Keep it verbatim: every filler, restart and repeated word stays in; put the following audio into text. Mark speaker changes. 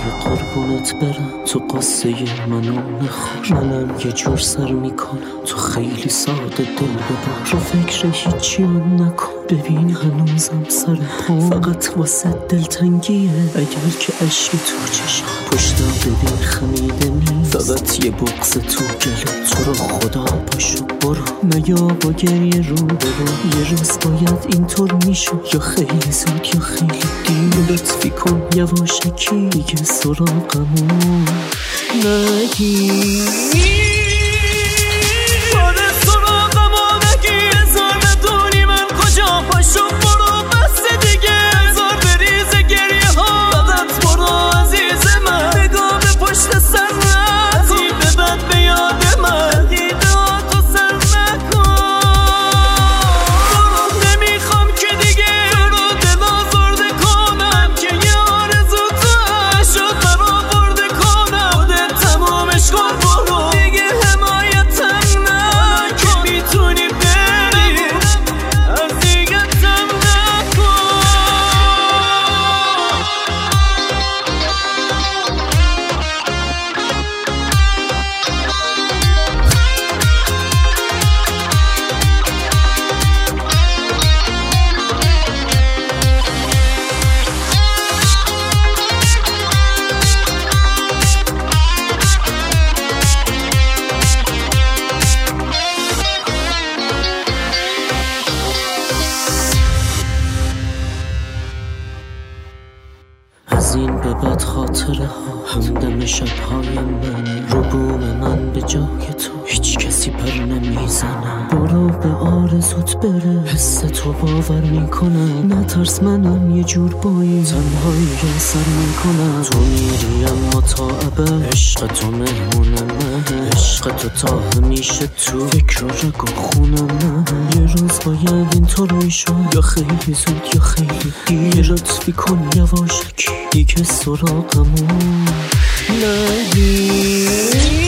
Speaker 1: قربونت برم، تو قصه منو نخور. منم یه جور سر میکنم، تو خیلی ساده دل ببر. رو فکر هیچی هم نکن، ببین هنوزم سر پا. فقط واسه دلتنگیه اگر که عشقی تو چشم. پشتم ببین خمیده نیست، فقط یه بغض تو گلو. تو رو خدا پاشو برو، مگه با گریه رو برو. یه روز باید اینطور میشد، یا خیلی زود یا خیلی دیر. لطفی کن یواشکی دیگه سراغمون نگیر. از این به بعد خاطره ها همدم شبهای من. رو بوم من به جای تو هیچ کسی پر نمیزنه. برو به آرزوت بره، حس تو باور میکنم. نترس منم یه جور بایی تنهایی رو سر میکنم. تو میری اما تا ابد عشق تو مهمون من. عشق تو تا همیشه تو فکر و رگ و خون من. یه روز باید اینطور میشد، یا خیلی زود یا خیلی دیر. لطفی کن یواشکی دیگه سراغمون نگیر.